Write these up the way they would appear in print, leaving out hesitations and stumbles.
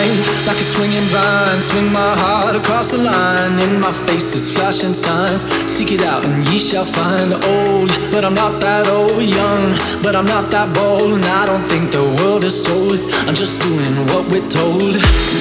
life like a swinging vine. Swing my heart across the line. In my face is flashing signs. Seek it out and ye shall find. Old, but I'm not that old. Young, but I'm not that bold. And I don't think the world is sold. I'm just doing what we're told.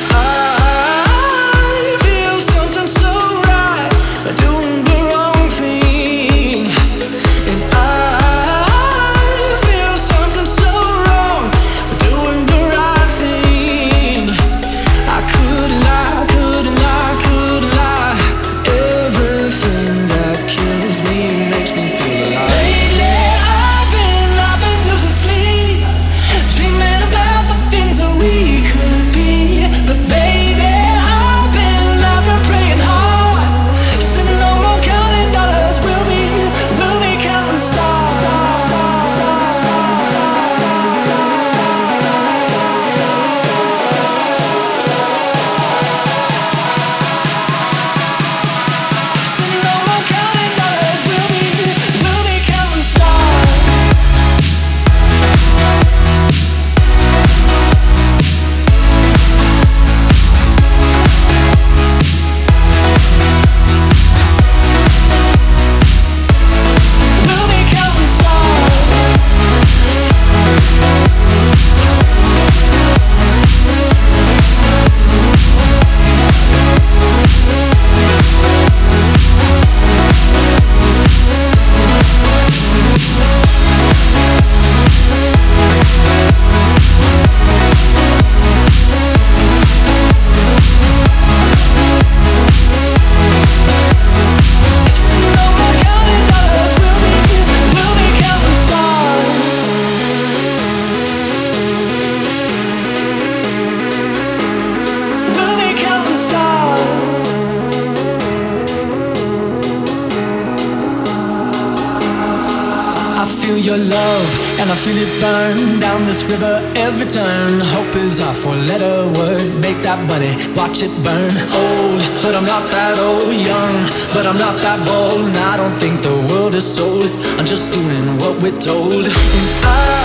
I feel something so right, but doing the wrong thing. And I feel something so wrong, but doing the right thing. I couldn't lie, couldn't lie, couldn't lie. Everything that kills me makes me feel alive. Lately I've been losing sleep, dreaming about the things that we could be. But baby, I've been praying hard. Said no more counting dollars. We'll be counting stars. Said no more counting dollars. We'll be counting stars. We'll be counting stars. Said no more counting dollars. We'll be counting stars. We'll be counting stars. I feel your love and I feel it burn down this river every turn. Hope is our four-letter word. Make that money, watch it burn. Old, but I'm not that old. Young, but I'm not that bold. And I don't think the world is sold. I'm just doing what we're told. And